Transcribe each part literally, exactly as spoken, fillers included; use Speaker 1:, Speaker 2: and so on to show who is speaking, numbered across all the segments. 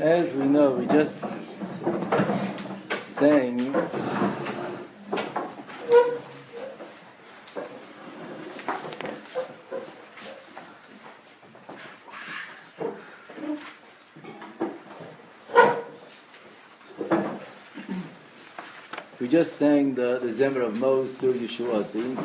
Speaker 1: as we know, we just sang we just sang the, the Zemer of Mos Sur Yeshuasi,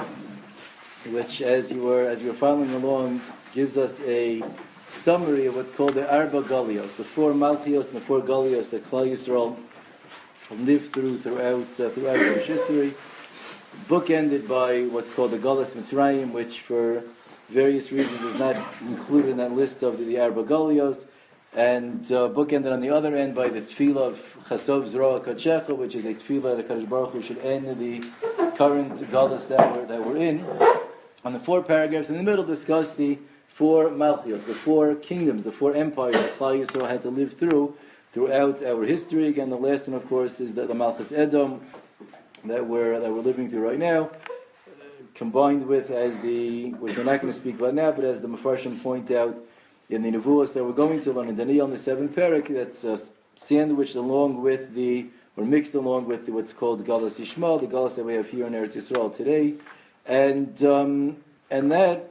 Speaker 1: which as you were as you were following along gives us a summary of what's called the Arba Galios, the four Malchios and the four Galios that Klal Yisrael lived through throughout uh, throughout Jewish history, bookended by what's called the Galus Mitzrayim, which for various reasons is not included in that list of the, the Arba Galios, and uh, bookended on the other end by the Tefillah of Chasov Zroa Kachecha, which is a Tefillah that Kadosh Baruch Hu should end the current Galus that we're, that we're in. On the four paragraphs in the middle discuss the four Malchios, the four kingdoms, the four empires that Klal Yisrael had to live through throughout our history. Again, the last one, of course, is the, the Malchus Edom that we're that we're living through right now, combined with, as the which we're not going to speak about now, but as the Mefarshim point out in the Nevuos that we're going to learn in Daniel in the seventh parak, that's uh, sandwiched along with the or mixed along with the, what's called Galus Yishmael, the Galus that we have here in Eretz Yisrael today, and um, and that.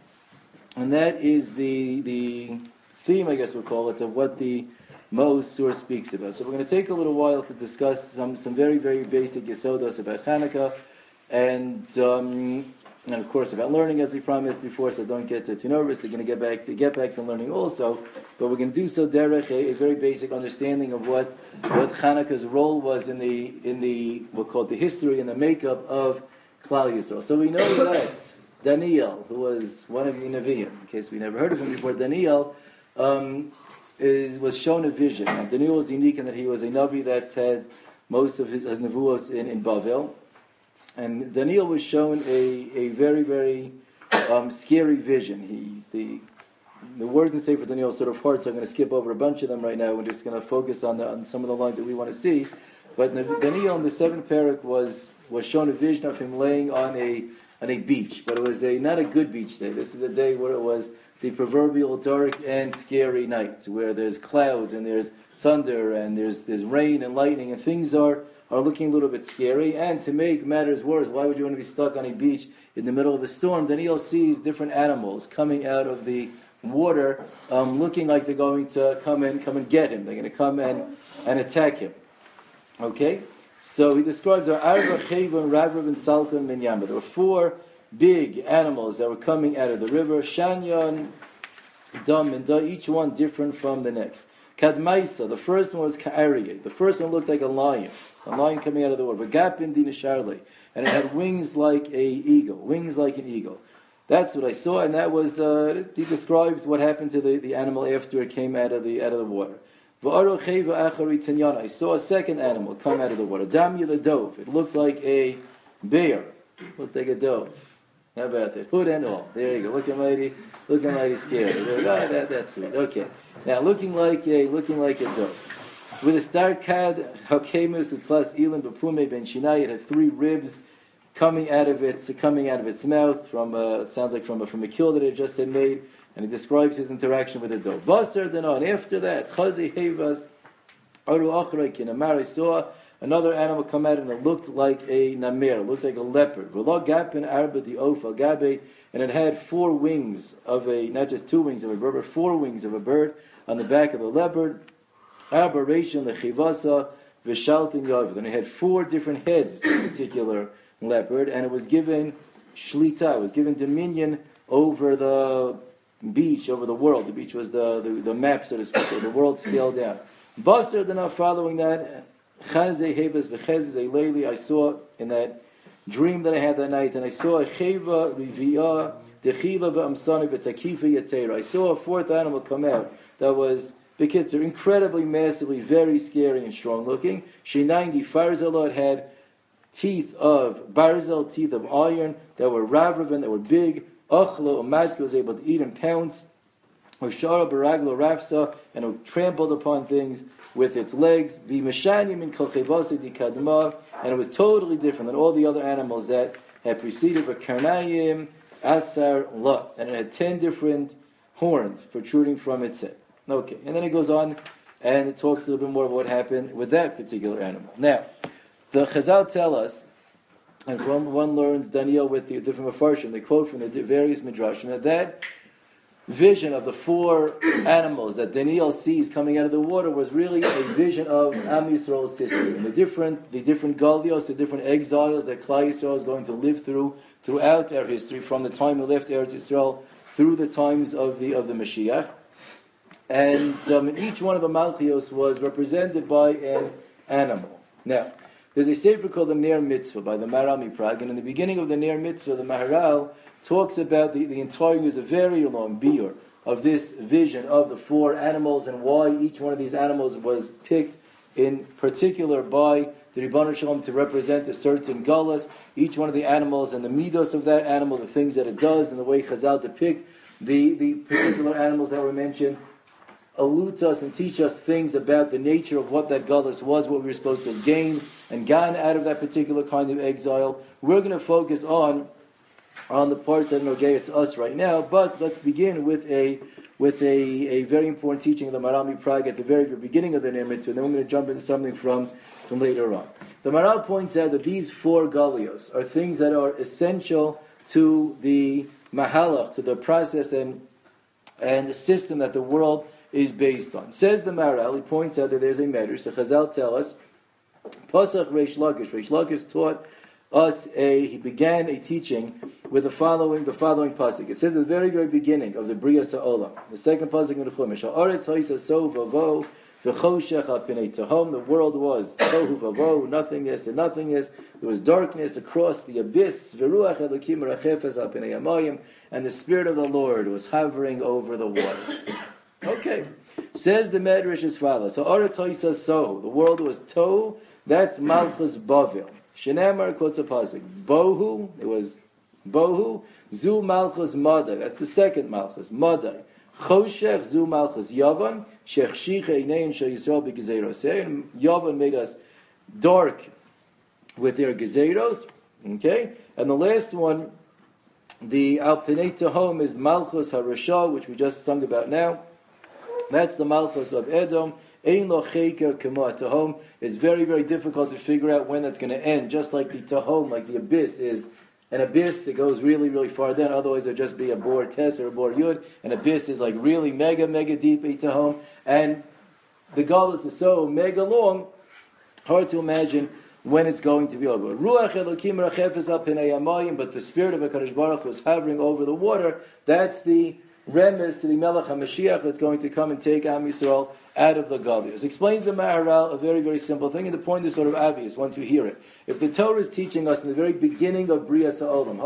Speaker 1: And that is the the theme, I guess we'll call it, of what the Mos Sur speaks about. So we're going to take a little while to discuss some, some very, very basic Yesodos about Hanukkah, and um, and of course about learning, as we promised before. So don't get too nervous. We're going to get back to get back to learning also, but we're going to do so derech a, a very basic understanding of what what Hanukkah's role was in the in the we'll call it the history and the makeup of Klal Yisrael. So we know that Daniel, who was one of the Nevi'im, in case we never heard of him before, Daniel um, is, was shown a vision. Now, Daniel was unique in that he was a Navi that had most of his, his Nevuos in, in Bavel. And Daniel was shown a, a very, very um, scary vision. He the the words in Sefer Daniel are sort of hard, so I'm going to skip over a bunch of them right now. We're just going to focus on, the, on some of the lines that we want to see. But Daniel in the seventh parak was, was shown a vision of him laying on a on a beach, but it was a not a good beach day. This is a day where it was the proverbial dark and scary night, where there's clouds and there's thunder and there's there's rain and lightning, and things are, are looking a little bit scary. And to make matters worse, why would you want to be stuck on a beach in the middle of a storm? Daniel sees different animals coming out of the water, um, looking like they're going to come and come and get him. They're going to come and, and attack him. Okay? So he described there Arba Cheva, Rabrav, and Saltam, and Yama. There were four big animals that were coming out of the river, Shanyan, Dam, and Da, each one different from the next. Kadmaisa, the first one was Ka'ariyeh. The first one looked like a lion, a lion coming out of the water. Vagapin Dina Sharle, and it had wings like a eagle, wings like an eagle. That's what I saw, and that was, uh, he described what happened to the, the animal after it came out of the out of the water. I saw a second animal come out of the water. Damya the dove. It looked like a bear. Looked like a dove. How about that? Hood and all. There you go. Looking mighty, looking mighty scary. Oh, that, that's sweet. Okay. Now looking like a looking like a dove. With a star kad hakemus utlas ilim bepume ben shinai. It had three ribs coming out of its coming out of its mouth from uh, it sounds like from a, from a kill that it just had made. And he describes his interaction with the dove. Basar then after that, Chazi Hevas, Aru Achra Kinamar, I saw another animal come out and it looked like a namir, looked like a leopard. V'lo Gapin Arba di Ofa Gabe, and it had four wings of a, not just two wings of a bird, but four wings of a bird on the back of the leopard. Arba Rachel Lechivasa Vishaltin Yav. And it had four different heads, this particular leopard, and it was given Shlita, it was given dominion over the beach, over the world. The beach was the, the, the map, so to speak, or the world scaled down. Basar, then following that, Chazei Hebes v'chezei leili, I saw in that dream that I had that night, and I saw a cheva riviyah dechila v'amsani v'takifa yatera. I saw a fourth animal come out that was, the kids are incredibly, massively, very scary and strong looking. She ninety farzalot had teeth of barzel, teeth of iron that were ravravan, that were big. Achlo Umadka was able to eat and pounce. Oshara Baraglo Rafsa, and it trampled upon things with its legs. V'mashanyim in Kolchevasi di Kadma, and it was totally different than all the other animals that had preceded. V'karnayim Asar La, and it had ten different horns protruding from its head. Okay, and then it goes on and it talks a little bit more of what happened with that particular animal. Now, the Chazal tell us, and one, one learns Daniel with the different Mefarshim, they quote from the various Midrashim, that that vision of the four animals that Daniel sees coming out of the water was really a vision of Am Yisrael's history, and the different, the different Galios, the different exiles that Klal Yisrael is going to live through throughout our history, from the time we left Eretz Yisrael through the times of the of the Mashiach. And um, each one of the Malchios was represented by an animal. Now, there's a sefer called the Ner Mitzvah by the Maharal Miprag, and in the beginning of the Ner Mitzvah, the Maharal talks about the, the entire use, a very long biur of this vision of the four animals and why each one of these animals was picked in particular by the Ribbon Shalom to represent a certain galus. Each one of the animals and the midos of that animal, the things that it does, and the way Chazal depict the, the particular animals that were mentioned, allude us and teach us things about the nature of what that galus was, what we were supposed to gain and gain out of that particular kind of exile. We're going to focus on on the parts that are Nogea to us right now, but let's begin with a with a, a very important teaching of the Maharal Miprag at the very, very beginning of the Ner Mitzvah, and then we're going to jump into something from, from later on. The Maharal points out that these four Galios are things that are essential to the Mahalach, to the process and and the system that the world is based on. Says the Maharal, he points out that there's a medrash, the Chazal tell us, Pasach Reish Lakish, Reish Lakish taught us a, he began a teaching with the following, the following pasuk. It says at the very, very beginning of the Bria Sa'olam, the second pasuk of the Chumash, Ha'aretz ha'isa so v'vo v'choshech ha'pinei tahom, the world was tohu v'vo, nothingness and nothingness, there was darkness across the abyss, v'ruach elokim rachefes ha'pinei hamayim, and the Spirit of the Lord was hovering over the water. Okay. Says the Medrash as follows, Ha'aretz ha'isa so, the world was tohu, that's Malchus Bavel. Shenamar quotes a pasuk. Bohu, it was Bohu, Zu Malchus Madai. That's the second Malchus, Madai. Choshech Zu Malchus Yavan, Shech Shich Einein Shel Yisrael B'Gezeiros. And Yavan made us dark with their Gezeiros. Okay? And the last one, the Al Pnei Tehom, is Malchus HaRasha, which we just sung about now. That's the Malchus of Edom. Ein lo cheker kemo tahom. It's very, very difficult to figure out when that's going to end. Just like the tahom, like the abyss is an abyss, it goes really, really far down. Otherwise, it'll just be a bor tes or a bor yud. An abyss is like really mega, mega deep, a tahom. And the galus is so mega long, hard to imagine when it's going to be over. Ruach Elokim rachefes al pnei hamayim, but the Spirit of HaKadosh Baruch Hu is hovering over the water. That's the remez to the Melech HaMashiach that's going to come and take Am Yisrael out of the Galios. Explains the Maharal a very, very simple thing, and the point is sort of obvious once you hear it. If the Torah is teaching us in the very beginning of Bria Sa'olam,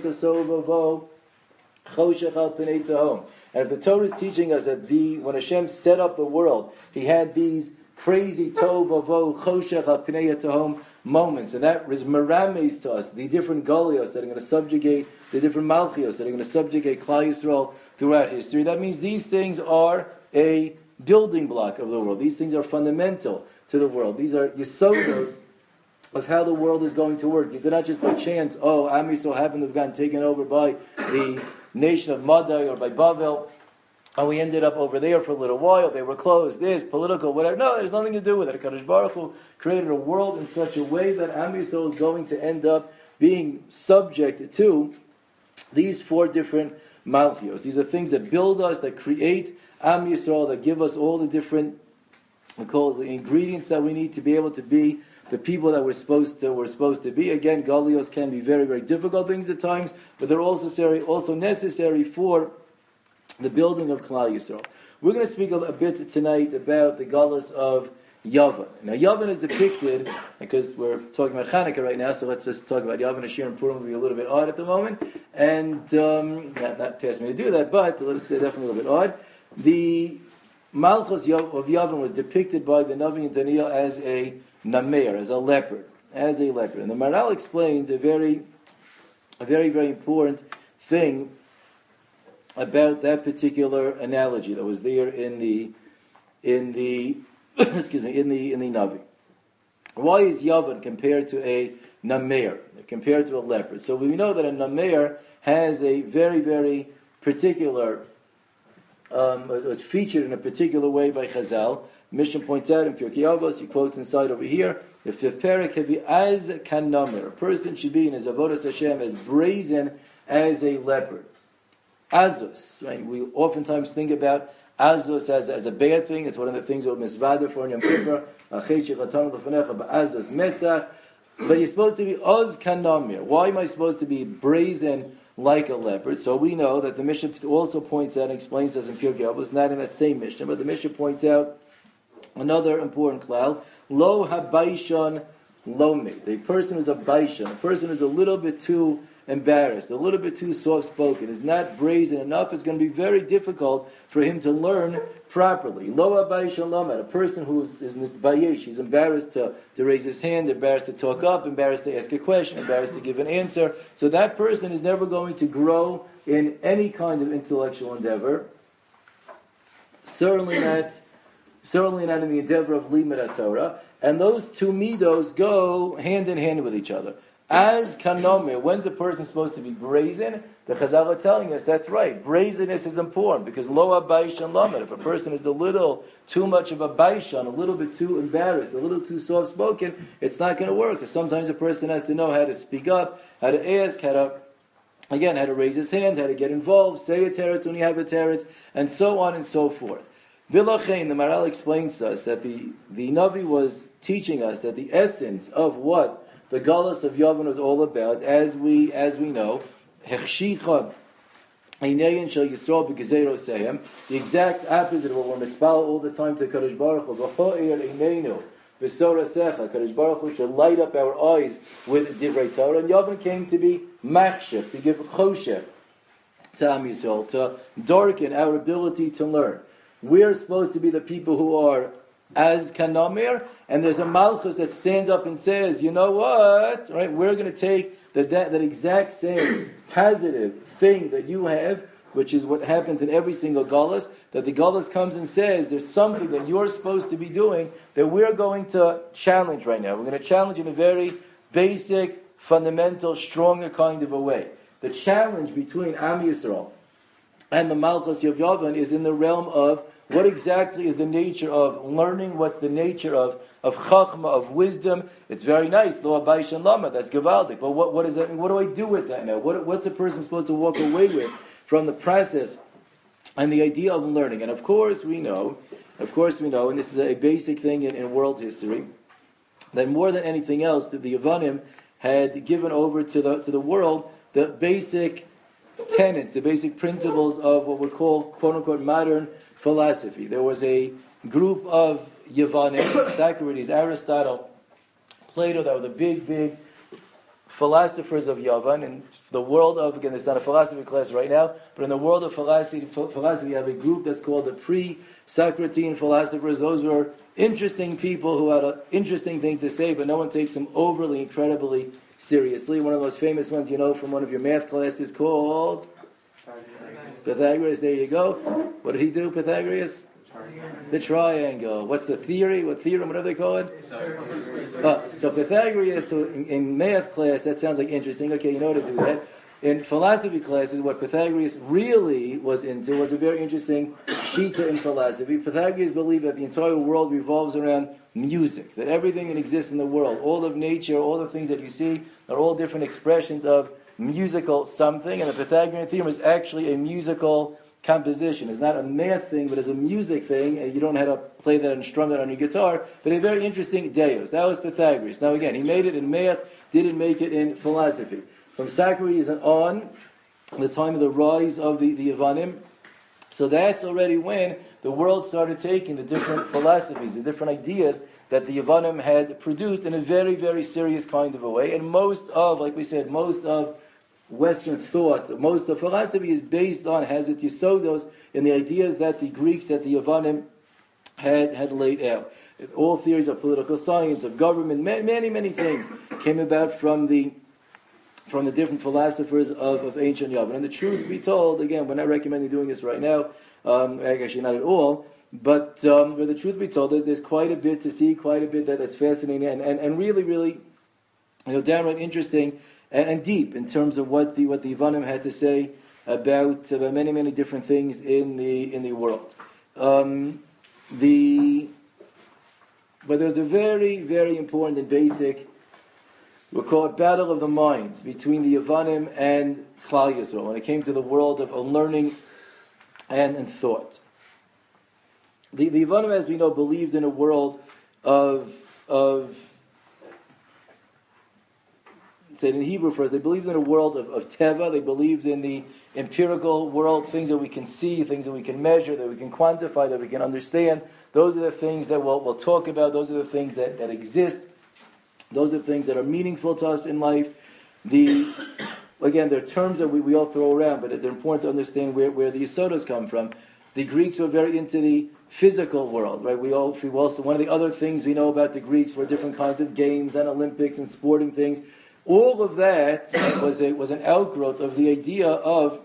Speaker 1: and if the Torah is teaching us that the when Hashem set up the world, He had these crazy tov avo choshech al pnei tahom moments, and that is merames to us the different Galios that are going to subjugate the different Malchios that are going to subjugate Klal Yisrael throughout history. That means these things are a building block of the world. These things are fundamental to the world. These are yesodos of how the world is going to work. These are not just by chance, oh, Am Yisrael happened to have gotten taken over by the nation of Madai or by Bavel, and we ended up over there for a little while. They were closed, this, political, whatever. No, there's nothing to do with it. HaKadosh Baruch Hu created a world in such a way that Am Yisrael is going to end up being subject to these four different Malchios. These are things that build us, that create Am Yisrael, that give us all the different, we call it the ingredients that we need to be able to be the people that we're supposed to we're supposed to be. Again, Galios can be very, very difficult things at times, but they're also necessary, also necessary for the building of Klal Yisrael. We're going to speak a, a bit tonight about the Galus of Yavan. Now, Yavan is depicted, because we're talking about Chanukah right now, so let's just talk about Yavan. Ashir and Purim will be a little bit odd at the moment, and um, not, not past me to do that, but let's say definitely a little bit odd. The Malchus of Yavan was depicted by the Navi and Daniel as a namer, as a leopard, as a leopard. And the Maharal explains a very, a very, very important thing about that particular analogy that was there in the, in the, excuse me, in the in the Navi. Why is Yavan compared to a namer, compared to a leopard? So we know that a namer has a very, very particular. Um, it's featured in a particular way by Chazal, Mishnah points out in Pirkei Avos, he quotes inside over here, the fifth parak can be as kanamer. A person should be in his avodas Hashem as brazen as a leopard. Azus, right? We oftentimes think about Azus as, as a bad thing. It's one of the things that we're misvader for in Yom Kippur. Azus metzach. But you're supposed to be oz kanamir. Why am I supposed to be brazen like a leopard? So we know that the Mishnah also points out and explains this in Pirkei Avos, not in that same Mishnah, but the Mishnah points out another important klal. Lo habaishon lo me. The person who's a baishon, a person who's a little bit too embarrassed, a little bit too soft-spoken, is not brazen enough, it's going to be very difficult for him to learn properly. Lo habaishon lo me. A person who is, is bayesh, he's embarrassed to, to raise his hand, embarrassed to talk up, embarrassed to ask a question, embarrassed to give an answer. So that person is never going to grow in any kind of intellectual endeavor. Certainly not Certainly not in the endeavor of Limud Torah, and those two midos go hand in hand with each other. As kanomir, when's a person supposed to be brazen? The Chazal are telling us that's right. Brazenness is important because lo abaishan lamed. If a person is a little too much of a baishan, a little bit too embarrassed, a little too soft spoken, it's not going to work. Because sometimes a person has to know how to speak up, how to ask, how to again, how to raise his hand, how to get involved, say a teretz when you have a teretz, and so on and so forth. Vilachein, the Maral explains to us that the, the Navi was teaching us that the essence of what the Galus of Yavin was all about, as we as we know, Hechshicha Einein Shel Yisrael B'Gezero Sehem, the exact opposite of what we're mispal all the time to Kadosh Baruch Hu, V'ho'ir Eineinu B'Sora Secha, Kadosh Baruch Hu should light up our eyes with Divrei Torah, and Yavin came to be Machshef, to give Choshech to Am Yisrael, to darken our ability to learn. We're supposed to be the people who are as kanamir, and there's a malchus that stands up and says, you know what, right? We're going to take the, that, that exact same positive thing that you have, which is what happens in every single galus, that the galus comes and says, there's something that you're supposed to be doing that we're going to challenge right now. We're going to challenge in a very basic, fundamental, stronger kind of a way. The challenge between Am Yisrael and the Malchus of Yavin is in the realm of what exactly is the nature of learning, what's the nature of, of chachma, of wisdom. It's very nice, lo abayish and lama, that's gavaldik. But what, what does that mean? What do I do with that now? What, what's a person supposed to walk away with from the process and the idea of learning? And of course we know, of course we know, and this is a basic thing in, in world history, that more than anything else, that the Yavanim had given over to the to the world the basic tenets, the basic principles of what we call, quote-unquote, modern philosophy. There was a group of Yavanim, Socrates, Aristotle, Plato, that were the big, big philosophers of Yavan. In the world of, again, it's not a philosophy class right now, but in the world of philosophy, philosophy you have a group that's called the pre-Socratean philosophers. Those were interesting people who had uh, interesting things to say, but no one takes them overly, incredibly seriously. One of the most famous ones, you know, from one of your math classes called Pythagoras. Pythagoras, there you go. What did he do, Pythagoras? Triangle. The triangle. What's the theory? What theorem? Whatever they call it? Uh, so Pythagoras, so in, in math class, that sounds like interesting. Okay, you know how to do that. In philosophy classes, what Pythagoras really was into was a very interesting shita in philosophy. Pythagoras believed that the entire world revolves around music, that everything that exists in the world, all of nature, all the things that you see, are all different expressions of musical something, and the Pythagorean theorem is actually a musical composition. It's not a math thing, but it's a music thing, and you don't have to play that and strum that on your guitar, but a very interesting deus. That was Pythagoras. Now again, he made it in math, didn't make it in philosophy. From Socrates and on, the time of the rise of the, the Yavanim, so that's already when the world started taking the different philosophies, the different ideas that the Yavanim had produced in a very, very serious kind of a way. And most of, like we said, most of Western thought, most of philosophy is based on, has its yisodos in the ideas that the Greeks, that the Yavanim had, had laid out. All theories of political science, of government, many, many things came about from the from the different philosophers of, of ancient Yavin. And the truth be told, again, we're not recommending doing this right now, um, actually not at all, but um, for the truth be told, there's, there's quite a bit to see, quite a bit that, that's fascinating, and, and, and really, really, you know, downright interesting and, and deep in terms of what the what the Yavanim had to say about, about many, many different things in the in the world. Um, the But there's a very, very important and basic, we'll call it battle of the minds between the Yavanim and Klal Yisrael when it came to the world of learning and, and thought. The, the Yavanim, as we know, believed in a world of, of say it in Hebrew first, they believed in a world of, of Teva, they believed in the empirical world, things that we can see, things that we can measure, that we can quantify, that we can understand. Those are the things that we'll, we'll talk about, those are the things that, that exist, those are the things that are meaningful to us in life. The Again, they're terms that we, we all throw around, but they're important to understand where, where the Yisodos come from. The Greeks were very into the physical world, right? We all, we also, one of the other things we know about the Greeks were different kinds of games and Olympics and sporting things. All of that was a, was an outgrowth of the idea of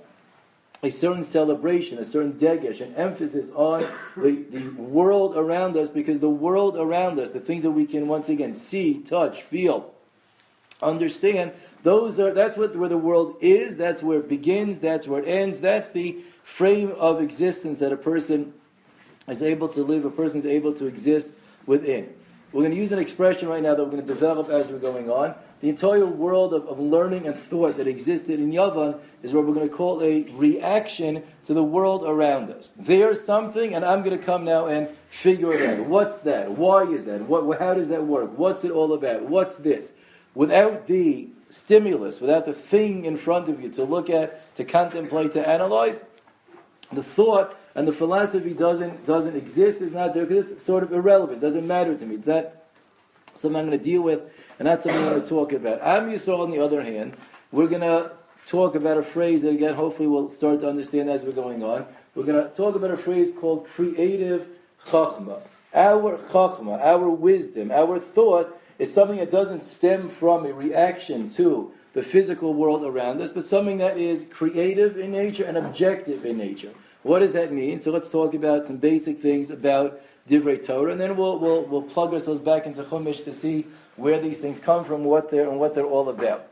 Speaker 1: a certain celebration, a certain degesh, an emphasis on the, the world around us, because the world around us, the things that we can once again see, touch, feel, understand, those are that's what where the world is, that's where it begins, that's where it ends, that's the frame of existence that a person is able to live, a person is able to exist within. We're going to use an expression right now that we're going to develop as we're going on. The entire world of, of learning and thought that existed in Yavan is what we're going to call a reaction to the world around us. There's something, and I'm going to come now and figure it out. What's that? Why is that? What? How does that work? What's it all about? What's this? Without the stimulus, without the thing in front of you to look at, to contemplate, to analyze, the thought and the philosophy doesn't doesn't exist, is not there, because it's sort of irrelevant, doesn't matter to me. It's not something I'm going to deal with, and that's something I'm going to talk about. Am Yisrael, on the other hand, we're going to talk about a phrase that, again, hopefully we'll start to understand as we're going on. We're going to talk about a phrase called creative chachma. Our chachma, our wisdom, our thought is something that doesn't stem from a reaction to the physical world around us, but something that is creative in nature and objective in nature. What does that mean? So let's talk about some basic things about Divrei Torah, and then we'll we'll we'll plug ourselves back into Chumash to see where these things come from, what they're and what they're all about.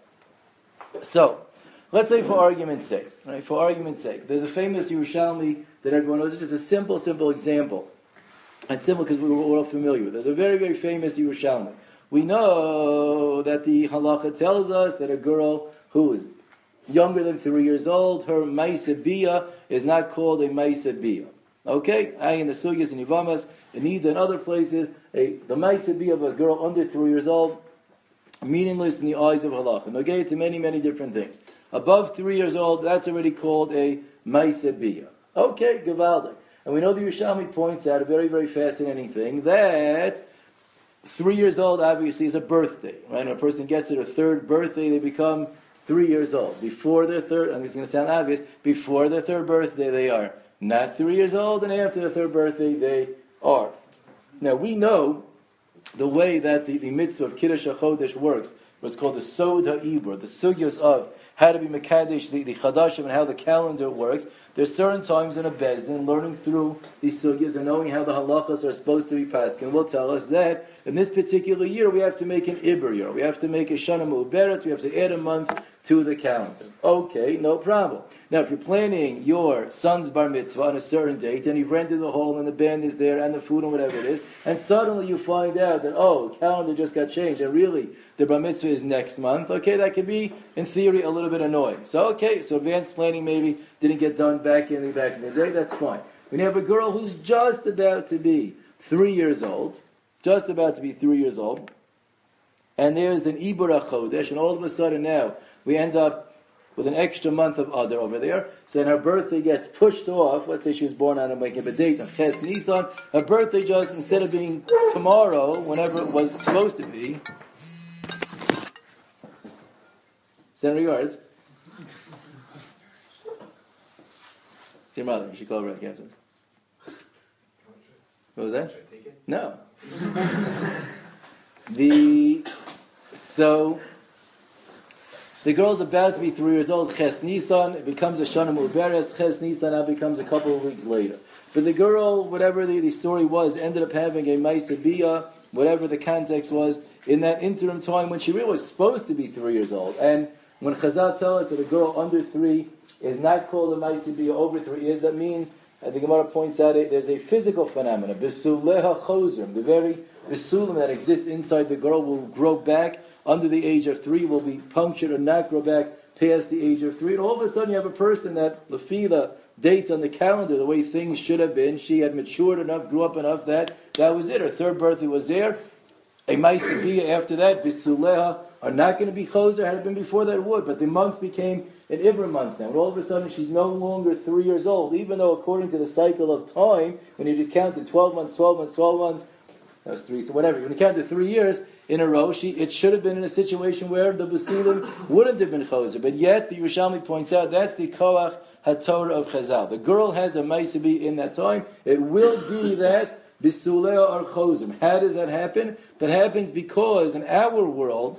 Speaker 1: So, let's say for argument's sake, right? For argument's sake, there's a famous Yerushalmi that everyone knows. It's just a simple, simple example, and simple because we were all familiar with it. There's a very, very famous Yerushalmi. We know that the halacha tells us that a girl who is younger than three years old, her Maisa Bia is not called a Maisa Bia. Okay? I in the Sugyas and Yivamas, in Nida and other places, a, the Maisa Bia of a girl under three years old, meaningless in the eyes of halacha. Okay? To many, many different things. Above three years old, that's already called a Maisa Bia. Okay, Gavaldik. And we know the Yerushalmi points out a very, very fascinating thing, that three years old, obviously, is a birthday, right? When a person gets to their third birthday, they become three years old. Before their third, and it's going to sound obvious, before their third birthday, they are not three years old, and after their third birthday, they are. Now, we know the way that the, the mitzvah of Kiddush HaChodesh works, what's called the Sod HaIbur, the sugyas of how to be Mekadesh, the, the Chadashim, and how the calendar works. There's certain times in a Bezdin, learning through these sugyas and knowing how the halachas are supposed to be passed, and will tell us that in this particular year we have to make an Ibur year. We have to make a Shana Mu'beret, we have to add a month to the calendar. Okay, no problem. Now, if you're planning your son's bar mitzvah on a certain date, and you've rented the hall, and the band is there, and the food, and whatever it is, and suddenly you find out that, oh, calendar just got changed, and really, the bar mitzvah is next month, okay, that could be, in theory, a little bit annoying. So, okay, so advanced planning maybe didn't get done back in the, back in the day, that's fine. When you have a girl who's just about to be three years old, just about to be three years old, and there's an Ibur HaChodesh, and all of a sudden now, we end up with an extra month of Adar over there. So then her birthday gets pushed off. Let's say she was born on a making a date on Ches Nisan. Her birthday just, instead of being tomorrow, whenever it was supposed to be. Send regards. It's your mother. You should call her back after. What was that? Should I take it? No. the so. The girl's about to be three years old, Ches Nisan, it becomes a Shana Mu'beres, Ches Nisan now becomes a couple of weeks later. But the girl, whatever the, the story was, ended up having a Maisa Bia, whatever the context was, in that interim time when she really was supposed to be three years old. And when Chazal tell us that a girl under three is not called a Maisa Bia over three years, that means And the Gemara points out it, there's a physical phenomenon, Bisuleha Chozrim, the very Bisulim that exists inside the girl will grow back under the age of three, will be punctured or not grow back past the age of three. And all of a sudden you have a person that, Lefila, dates on the calendar, the way things should have been. She had matured enough, grew up enough that that was it. Her third birthday was there. A Maisabiyah after that, Bisuleha, are not going to be Choser. Had it been before that, it would. But the month became an Ivra month now. And all of a sudden, she's no longer three years old. Even though, according to the cycle of time, when you just counted twelve months, twelve months, twelve months, that was three, so whatever. When you counted three years in a row, she it should have been in a situation where the Basulim wouldn't have been Choser. But yet, the Yerushalmi points out, that's the Koach HaTorah of Chazal. The girl has a Maisabi in that time. It will be that Bisulea or Chozim. How does that happen? That happens because in our world,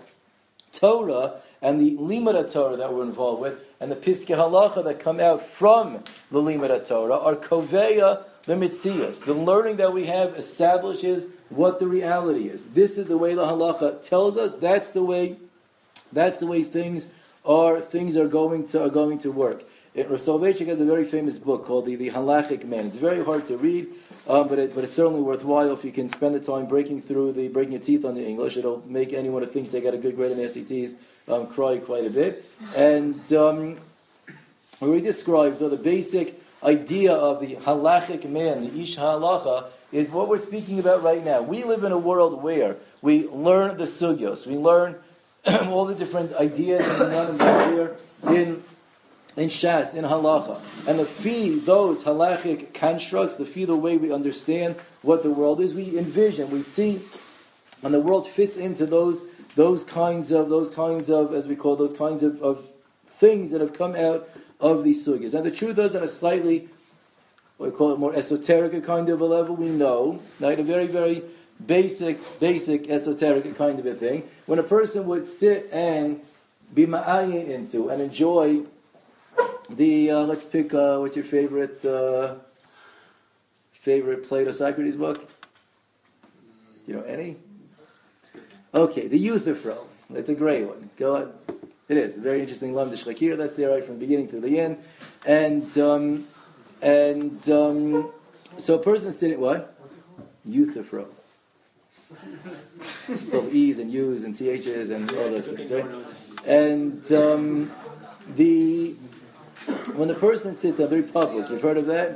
Speaker 1: Torah and the Limud Torah that we're involved with, and the Piskei Halacha that come out from the Limud Torah are Koveya the Mitzias. The learning that we have establishes what the reality is. This is the way the Halacha tells us. That's the way. That's the way things are. Things are going to are going to work. It, Rav Soloveitchik has a very famous book called the, the Halachic Man. It's very hard to read, um, but it, but it's certainly worthwhile if you can spend the time breaking through the breaking your teeth on the English. It'll make anyone who thinks they got a good grade in the S A Ts um, cry quite a bit. And um, where he describes so the basic idea of the Halachic Man, the Ish HaHalacha, is what we're speaking about right now. We live in a world where we learn the sugyos, we learn all the different ideas and here in in Shas, in Halacha. And the fee, those halachic constructs, the fee, the way we understand what the world is, we envision, we see, and the world fits into those those kinds of, those kinds of, as we call those kinds of, of things that have come out of these sugyas. And the truth is, on a slightly, what we call it, more esoteric kind of a level, we know, like a very, very basic, basic esoteric kind of a thing, when a person would sit and be ma'ayin into and enjoy the, uh, let's pick, uh, what's your favorite, uh, favorite Plato Socrates book? Do you know any? Okay, the Euthyphro. It's a great one. Go on. It is. A very interesting Lamdish Shakir. That's there right from the beginning to the end. And, um, and, um, so a person sitting, what? Euthyphro. It's spelled E's and U's and T H's and all those things, right? And, um, the, when the person sits at the Republic, you've heard of that?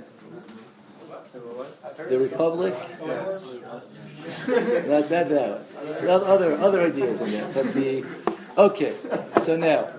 Speaker 1: The Republic? Not that, that one. Other, other ideas in there. But the, okay, so now,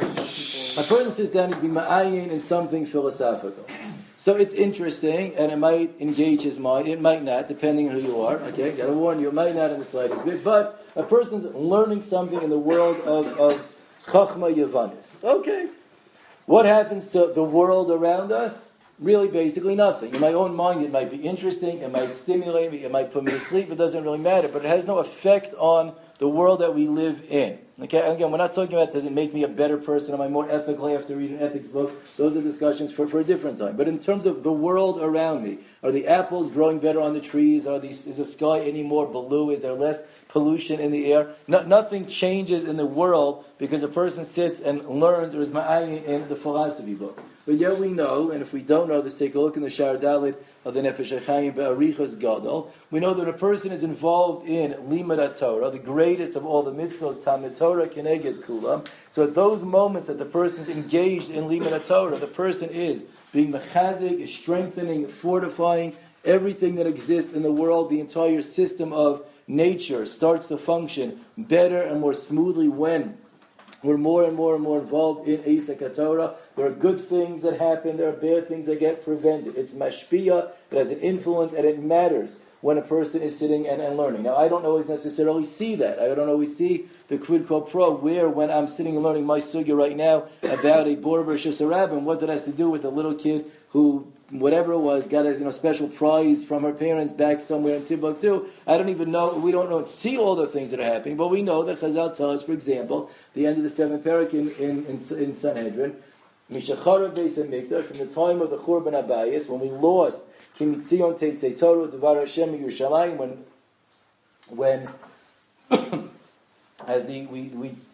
Speaker 1: a person sits down to be ma'ayin in something philosophical. So it's interesting, and it might engage his mind, it might not, depending on who you are, okay? Gotta warn you, it might not in the slightest bit, but a person's learning something in the world of, of Chachma Yavanis. Okay. What happens to the world around us? Really, basically nothing. In my own mind, it might be interesting, it might stimulate me, it might put me to sleep, it doesn't really matter, but it has no effect on the world that we live in. Okay, again, we're not talking about does it make me a better person, am I more ethical after reading an ethics book? Those are discussions for, for a different time. But in terms of the world around me, are the apples growing better on the trees? Are these, is the sky any more blue? Is there less pollution in the air? No, nothing changes in the world because a person sits and learns or is ma'ayin in the philosophy book. But yet we know, and if we don't know this, take a look in the Shar Dalit of the Nefesh HaChaim Be'arichas Gadol. We know that a person is involved in Limud Torah, the greatest of all the mitzvahs, Talmud Torah Keneged Kulam. So at those moments that the person is engaged in Limud Torah, the person is being mechazik, is strengthening, fortifying everything that exists in the world. The entire system of nature starts to function better and more smoothly when we're more and more and more involved in Isaac HaTorah. There are good things that happen, there are bad things that get prevented. It's mashpiyah, it has an influence, and it matters when a person is sitting and, and learning. Now, I don't always necessarily see that. I don't always see the quid pro quo, where when I'm sitting and learning my sugya right now about a Bor Bereshus Rabbim, what that has to do with a little kid who, whatever it was, got a you know, special prize from her parents back somewhere in Timbuktu. I don't even know, we don't know, see all the things that are happening, but we know that Chazal tells us, for example, the end of the seventh parak in, in, in, in Sanhedrin, Mishacharav Beis HaMikdash, from the time of the Churban Abayis, when we lost Kimitzion Teitzei Torah, Devar Hashem Yerushalayim, when, when as the we, we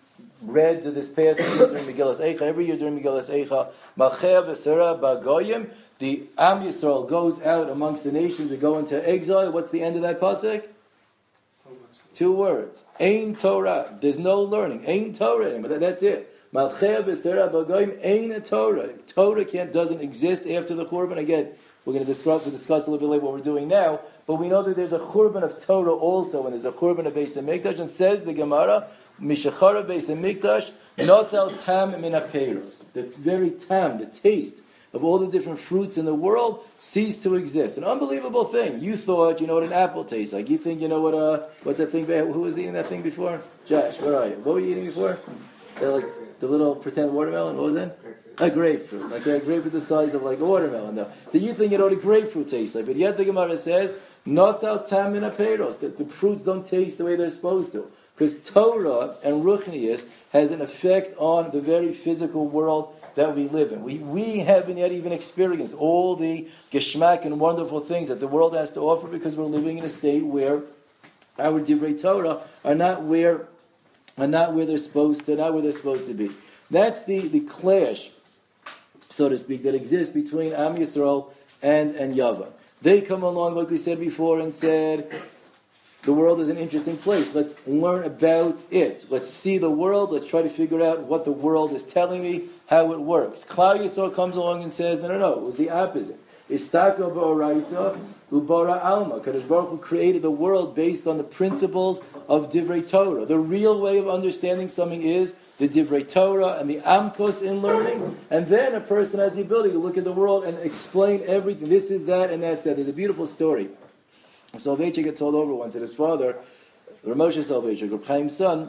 Speaker 1: read this past year during Megillas Eicha, every year during Megillas Eicha, Malchea v'Sera b'Goyim, the Am Yisrael goes out amongst the nations, they go into exile. What's the end of that pasuk? Two words. Ein Torah. There's no learning. Ein Torah anymore. That's it. Malchea v'Sera b'Goyim, ein a Torah. Torah can't, doesn't exist after the Churban. Again, we're going to discuss, we'll discuss a little bit later what we're doing now, but we know that there's a Churban of Torah also, and there's a Churban of Beis HaMikdash, and says the Gemara, Mishachara Beis HaMikdash, Notel Tam Min HaPeiros. The very tam, the taste of all the different fruits in the world ceased to exist. An unbelievable thing. You thought you know what an apple tastes like. You think you know what uh what that thing, who was eating that thing before? Josh, where are you? What were you eating before? They're like the little pretend watermelon, what was it? A grapefruit. Like a grapefruit the size of like a watermelon though. So you think you know what a grapefruit tastes like, but yet the Gemara says, Notal Tam Min HaPeiros, that the fruits don't taste the way they're supposed to. Because Torah and Ruchnius has an effect on the very physical world that we live in. We we haven't yet even experienced all the geschmack and wonderful things that the world has to offer because we're living in a state where our Divrei Torah are not where are not where they're supposed to, not where they're supposed to be. That's the, the clash, so to speak, that exists between Am Yisrael and, and Yava. They come along, like we said before, and said, the world is an interesting place. Let's learn about it. Let's see the world. Let's try to figure out what the world is telling me, how it works. Klal Yisrael comes along and says, no, no, no, it was the opposite. Istaka ba'oraisa ubara alma. Kadosh Baruch Hu created the world based on the principles of Divrei Torah. The real way of understanding something is the Divrei Torah and the Amkos in learning, and then a person has the ability to look at the world and explain everything. This is that and that's that. There's a beautiful story. Soloveitchik had told over once that his father, Ramosha Soloveitchik, Reb Chaim's son,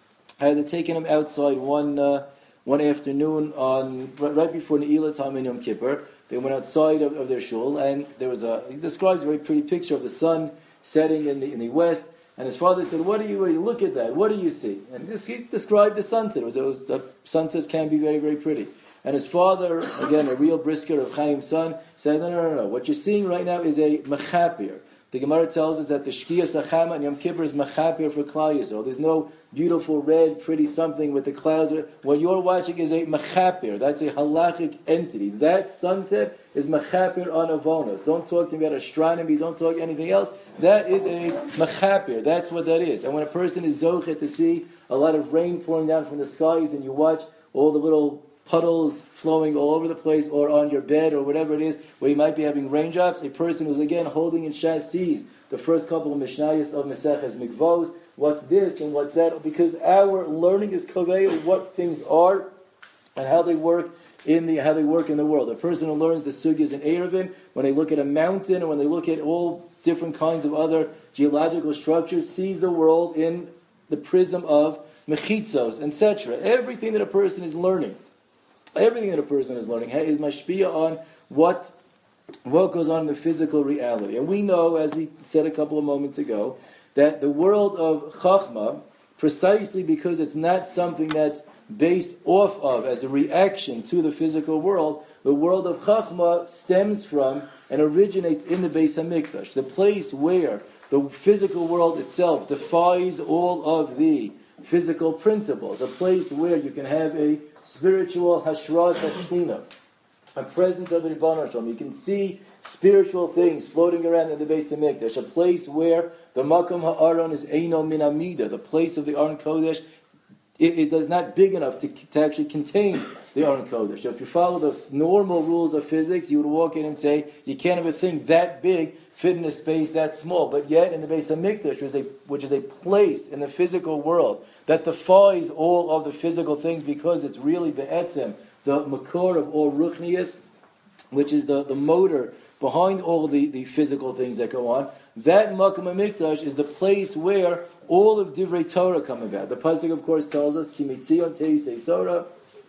Speaker 1: had taken him outside one uh, one afternoon on right before Ne'ilah time in Yom Kippur. They went outside of, of their shul, and there was a he describes a very pretty picture of the sun setting in the in the west. And his father said, "What do you, what do you look at that? What do you see?" And this, he described the sunset. It was, it was the sunsets can be very very pretty. And his father, again a real brisker of Chaim's son, said, "No, no, no, no. What you're seeing right now is a mechapir." The Gemara tells us that the Shkia Sachama and Yom Kippur is mechapir for Klal Yisrael. There's no beautiful red, pretty something with the clouds. What you're watching is a mechapir. That's a halachic entity. That sunset is mechapir on avonos. Don't talk to me about astronomy. Don't talk anything else. That is a mechapir. That's what that is. And when a person is zochet to see a lot of rain pouring down from the skies, and you watch all the little puddles flowing all over the place, or on your bed, or whatever it is, where you might be having raindrops, a person who's again holding in Shas sees the first couple of Mishnayos of Maseches Mikvos, what's this and what's that, because our learning is kaveh what things are and how they work in the how they work in the world. A person who learns the sugyas in Eruvin, when they look at a mountain, or when they look at all different kinds of other geological structures, sees the world in the prism of mechitzos, et cetera. Everything that a person is learning. Everything that a person is learning is mashpia on what what goes on in the physical reality. And we know, as we said a couple of moments ago, that the world of Chachma, precisely because it's not something that's based off of as a reaction to the physical world, the world of Chachma stems from and originates in the Beis HaMikdash, the place where the physical world itself defies all of the physical principles, a place where you can have a spiritual hashras hashchina, a presence of the Rebbeinu Shalom. You can see spiritual things floating around in the Beis HaMikdash, a place where the Makam Ha'aron is Eino Min Amida, the place of the Aron Kodesh. It, it is not big enough to, to actually contain the Aron Kodesh. So if you follow the normal rules of physics, you would walk in and say, you can't have a thing that big fit in a space that small. But yet in the Beis HaMikdash, which is a, which is a place in the physical world that defies all of the physical things, because it's really be'etzem, the makor of all ruchnias, which is the, the motor behind all the, the physical things that go on. That Makam HaMikdash is the place where all of Divrei Torah come about. The pasuk, of course, tells us, Ki mitzion teisei Torah,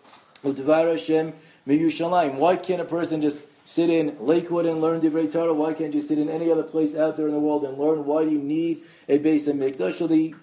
Speaker 1: u'dvar Hashem miYerushalayim. Why can't a person just sit in Lakewood and learn Divrei Torah? Why can't you sit in any other place out there in the world and learn? Why do you need a Beis HaMikdash? So the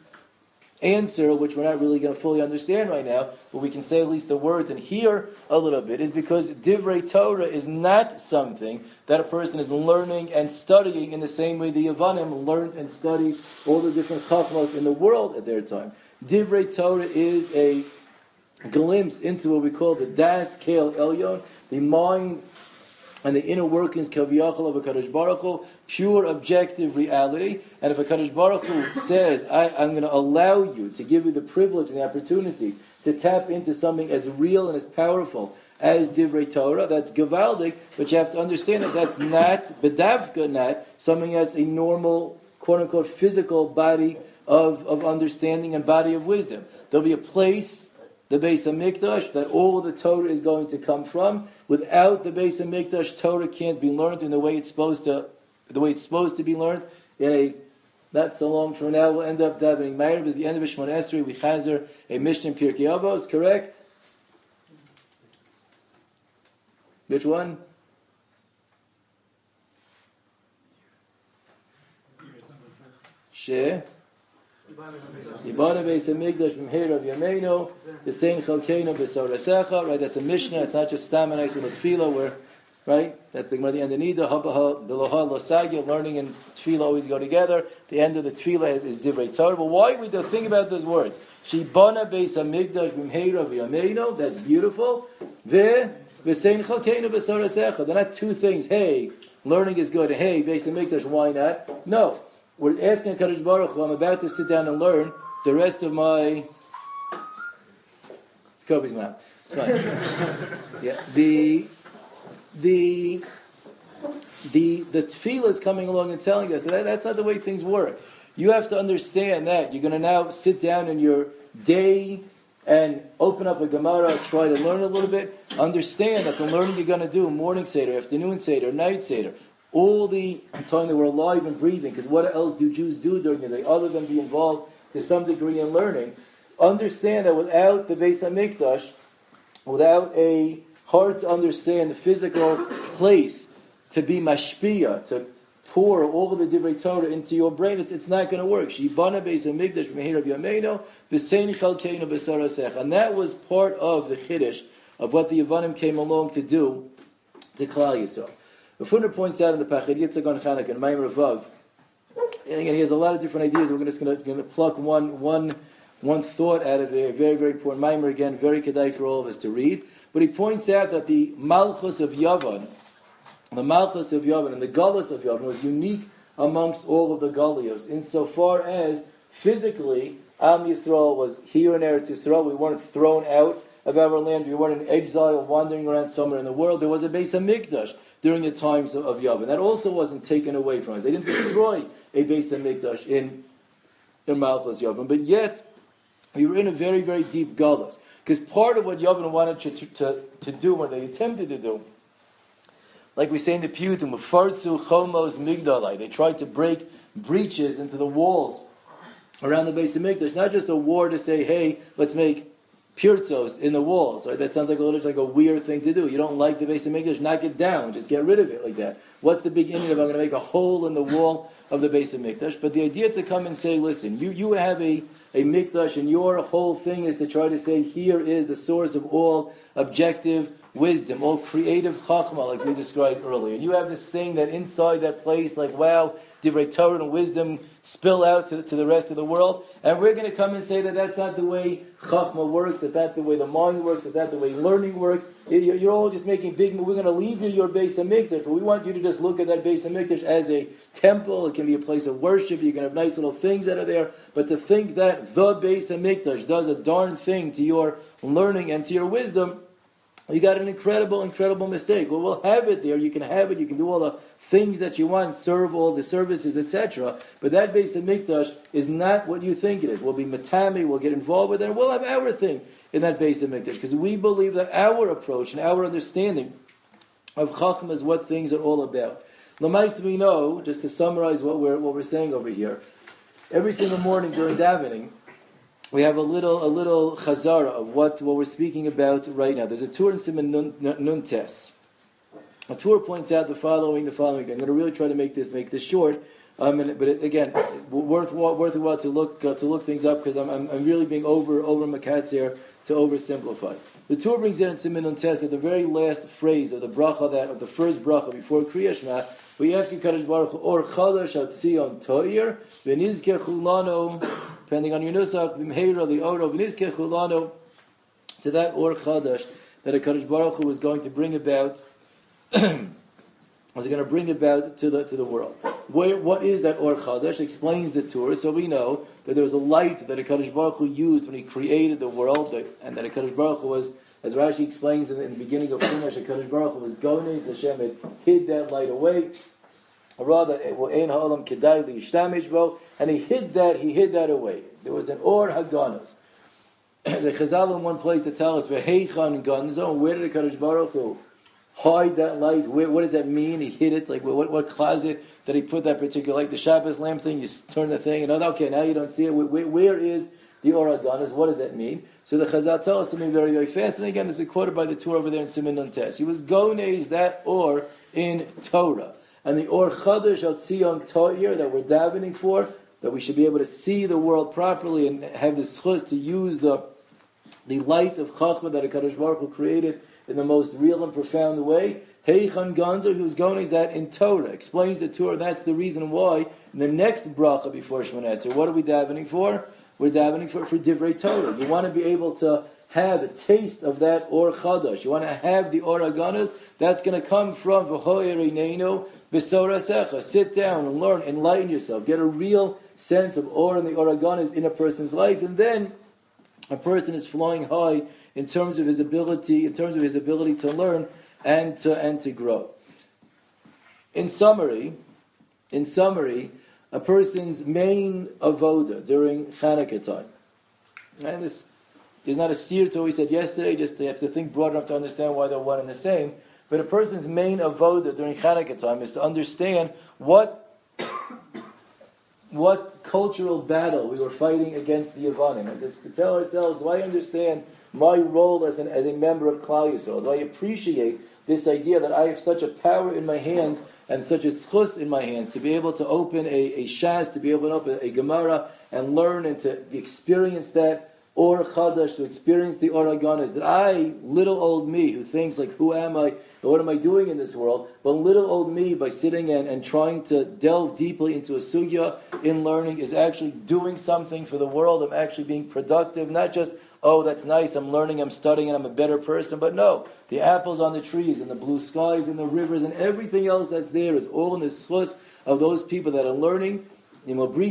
Speaker 1: answer, which we're not really going to fully understand right now, but we can say at least the words and hear a little bit, is because Divrei Torah is not something that a person is learning and studying in the same way the Yavanim learned and studied all the different chachmos in the world at their time. Divrei Torah is a glimpse into what we call the Das Keil Elyon, the mind and the inner workings Kaviyachal of a Kadosh Baruch Hu, pure objective reality. And if a Kadosh Baruch Hu says, I, I'm going to allow you to give you the privilege and the opportunity to tap into something as real and as powerful as Divrei Torah, that's Gavaldik, but you have to understand that that's not, Bedavka not, something that's a normal, quote-unquote, physical body of, of understanding and body of wisdom. There'll be a place, the Beis HaMikdash, that all the Torah is going to come from. Without the Beis HaMikdash, Torah can't be learned in the way it's supposed to, the way it's supposed to be learned. In a not so long from now, we'll end up davening Meir, but at the end of Shemona Esrei, we chazer a Mishnah Pirkei Avos, correct? Which one? She. Yibana Beis HaMikdash B'mheir of Yameinu V'sein Chalkeinu B'Sorasecha. Right, that's a Mishnah. It's not just Stam and Isel Tefillah, where, right, that's the Gemara. The end of Nida Habaha Beloha Losagya. Learning and Tefillah always go together. The end of the Tefillah is, is Divrei Torah. But why we do think about those words? Shibana Beis HaMikdash B'mheir of Yameinu. That's beautiful. Ve V'sein Chalkeinu B'Sorasecha. They're not two things. Hey, learning is good. Hey, Beis HaMikdash, why not? No. We're asking Kadosh Baruch Hu, I'm about to sit down and learn the rest of my... It's Kobe's mouth. It's fine. yeah. The, the, the, the tefillah is coming along and telling us that that's not the way things work. You have to understand that. You're going to now sit down in your day and open up a Gemara, try to learn a little bit. Understand that the learning you're going to do, morning Seder, afternoon Seder, night Seder, all the time that we're alive and breathing, because what else do Jews do during the day other than be involved to some degree in learning? Understand that without the Beis HaMikdash, without a hard to understand physical place to be mashpia, to pour all of the Divrei Torah into your brain, it's, it's not going to work. Shibana Beis HaMikdash B'mheir of Yameinu V'sein Chalkeinu B'Sorasecha. And that was part of the Chiddush of what the Yevanim came along to do to Klal Yisrael. The Funner points out in the Pachad Yitzchak on Chanukah and Maimer Vav, and again, he has a lot of different ideas. We're just going to pluck one, one, one thought out of a very, very important Maimer, again, very kedai for all of us to read. But he points out that the Malchus of Yavan, the Malchus of Yavan and the Galus of Yavan was unique amongst all of the Galios, insofar as physically Am Yisrael was here in Eretz Yisrael. We weren't thrown out of our land. We weren't in exile, wandering around somewhere in the world. There was a Beis HaMikdash during the times of, of Yavan. That also wasn't taken away from us. They didn't destroy a Beis HaMikdash in, in Malchus Yavan. But yet, we were in a very, very deep galus. Because part of what Yavan wanted to, to, to do, what they attempted to do, like we say in the Piyutim, Fartzu Chomos Migdalai, they tried to break breaches into the walls around the Beis HaMikdash. Not just a war to say, hey, let's make Pirtzos in the walls. Right? That sounds like a little like a weird thing to do. You don't like the Beis HaMikdash, knock it down, just get rid of it like that. What's the big Indian of I'm going to make a hole in the wall of the Beis HaMikdash? But the idea to come and say, listen, you, you have a, a Mikdash and your whole thing is to try to say, here is the source of all objective wisdom, all creative chachma, like we described earlier. And you have this thing that inside that place, like, wow, Divrei Torah and wisdom spill out to, to the rest of the world. And we're going to come and say that that's not the way chachma works, that that's the way the mind works, that that's the way learning works. You're all just making big, we're going to leave you your Beis HaMikdash, but we want you to just look at that Beis HaMikdash as a temple. It can be a place of worship. You can have nice little things that are there. But to think that the Beis HaMikdash does a darn thing to your learning and to your wisdom, you got an incredible, incredible mistake. Well, we'll have it there. You can have it. You can do all the things that you want, serve all the services, et cetera. But that Beis HaMikdash is not what you think it is. We'll be matami. We'll get involved with it. And we'll have our thing in that Beis HaMikdash because we believe that our approach and our understanding of Chacham is what things are all about. L'maisa, we know, just to summarize what we're what we're saying over here, every single morning during davening, we have a little a little chazara of what, what we're speaking about right now. There's a Tur in Siman Nun, Nun Tes. A Tur points out the following, the following. I'm going to really try to make this make this short, um, and, but it, again, worth worth a while to look uh, to look things up because I'm, I'm I'm really being over over makatz here to oversimplify. The Tur brings there in Siman Nun Tes at the very last phrase of the bracha that of the first bracha before Kriya Shema. We ask you, Kadosh Baruch Hu, Or Chadash Al Tzion Toir V'Nizkech Chulano. Depending on your nusach, b'mheira li'oro v'nizkech hulano to that Or Chadash that HaKadosh Baruch Hu was going to bring about, was going to bring about to the to the world. Where, what is that Or Chadash? Explains the Torah. So we know that there was a light that HaKadosh Baruch Hu used when He created the world, that, and that HaKadosh Baruch Hu was, as Rashi explains in the, in the beginning of Chumash, HaKadosh Baruch Hu was Gonez, Hashem had hid that light away. Rather, and he hid that, he hid that away. There was an Or Haganos. There's a Chazal in one place to tell us, V'heichan Gonzo, where did HaKadosh Baruch Hu hide that light? Where, what does that mean? He hid it, like what, what closet did he put that particular, like the Shabbos lamp thing, you turn the thing, and okay, now you don't see it. Where, where is the Or Haganos? What does that mean? So the Chazal tells us something very, very fast, and again, this is quoted by the Torah over there in Siman Nun Tes. He was Gonez, that Or, in Torah. And the Or Chadash al Tzion To'ir that we're davening for, that we should be able to see the world properly and have the schus to use the the light of Chachma that HaKadosh Baruch Hu created in the most real and profound way. Heichan Gonzo, who's going is that in Torah, explains the Torah. That's the reason why in the next bracha before Shemona Esrei, what are we davening for? We're davening for, for Divrei Torah. You want to be able to have a taste of that Or Chadash. You want to have the Or Haganos. That's going to come from V'ho'er Eineinu B'Sorah Secha. Sit down and learn, enlighten yourself, get a real sense of Or and the Or Haganos in a person's life, and then a person is flying high in terms of his ability, in terms of his ability to learn and to and to grow. In summary, in summary, a person's main avoda during Chanukah time, and this is not a steer to what we said yesterday. Just to have to think broad enough to understand why they're one and the same. But a person's main avoda during Chanukah time is to understand what what cultural battle we were fighting against the Yavanim, and just to tell ourselves, do I understand my role as an as a member of Klal Yisrael? Do I appreciate this idea that I have such a power in my hands and such a schus in my hands to be able to open a, a shas, to be able to open a Gemara and learn and to experience that Or Chadash, to experience the Or Haganos, that I, little old me, who thinks like, who am I, and what am I doing in this world? But little old me, by sitting and, and trying to delve deeply into a sugya in learning, is actually doing something for the world. I'm actually being productive, not just, oh, that's nice, I'm learning, I'm studying, and I'm a better person. But no, the apples on the trees, and the blue skies, and the rivers, and everything else that's there is all in the schus of those people that are learning. If not for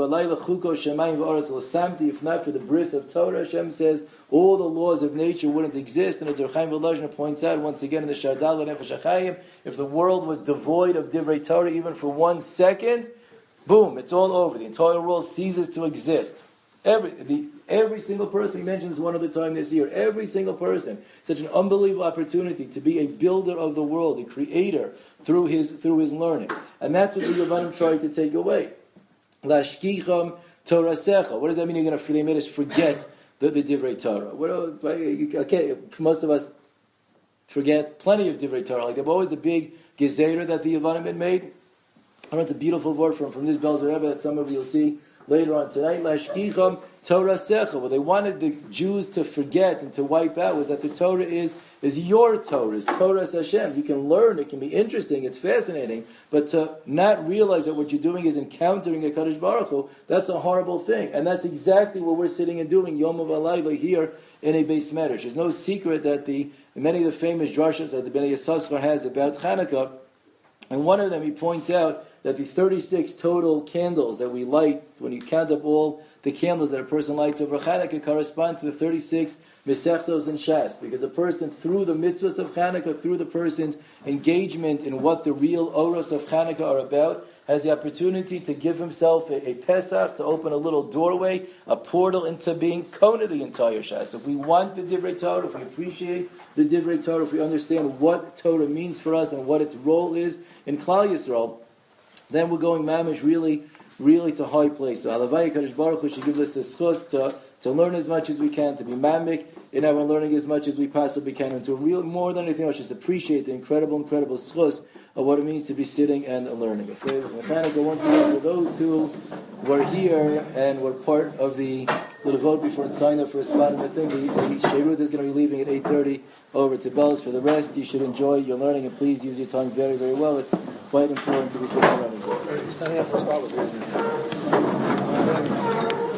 Speaker 1: the bris of Torah, Hashem says all the laws of nature wouldn't exist. And as Rav Chaim Volozhin points out once again in the Shardal and Nefesh HaChaim, if the world was devoid of Divrei Torah even for one second, boom, it's all over. The entire world ceases to exist. Every the, every single person, he mentions one other time this year, every single person, such an unbelievable opportunity to be a builder of the world, a creator through his through his learning. And that's what the Yavanim tried to take away. Lashkicham Torah Secha. What does that mean? You're going to, they made us forget the, the Divrei Torah. What, okay, most of us forget plenty of Divrei Torah. Like, what was the big gezerah that the Yavanim had made? I wrote a beautiful word from, from this Belzer Rebbe that some of you will see later on tonight. Lashkicham Torah Secha. What they wanted the Jews to forget and to wipe out was that the Torah is is your Torah, is Torah Hashem. You can learn, it can be interesting, it's fascinating, but to not realize that what you're doing is encountering a Kadosh Baruch Hu, that's a horrible thing. And that's exactly what we're sitting and doing Yom Halayla here in a Beis Medrash. There's no secret that the many of the famous drashos that the Bnei Yissaschar has about Chanukah, and one of them he points out that the thirty-six total candles that we light, when you count up all the candles that a person lights over Chanukah, correspond to the thirty-six Mesechtos and Shas, because a person, through the mitzvahs of Chanukah, through the person's engagement in what the real oros of Chanukah are about, has the opportunity to give himself a, a Pesach, to open a little doorway, a portal into being Kona the entire Shas. If we want the Divrei Torah, if we appreciate the Divrei Torah, if we understand what Torah means for us and what its role is in Klal Yisrael, then we're going mamish really, really to high place. So Alavai Kadosh Baruch Hu should give us the schus to to learn as much as we can, to be mamik in our learning as much as we possibly can, and to real more than anything else, just appreciate the incredible, incredible schus of what it means to be sitting and learning. Once again, for those who were here and were part of the little vote before and signed up for a spot in the thing, the, the Sheirut is going to be leaving at eight thirty over to Bells. For the rest, you should enjoy your learning, and please use your time very, very well. It's quite important to be sitting and learning.
Speaker 2: You're signing up for a spot with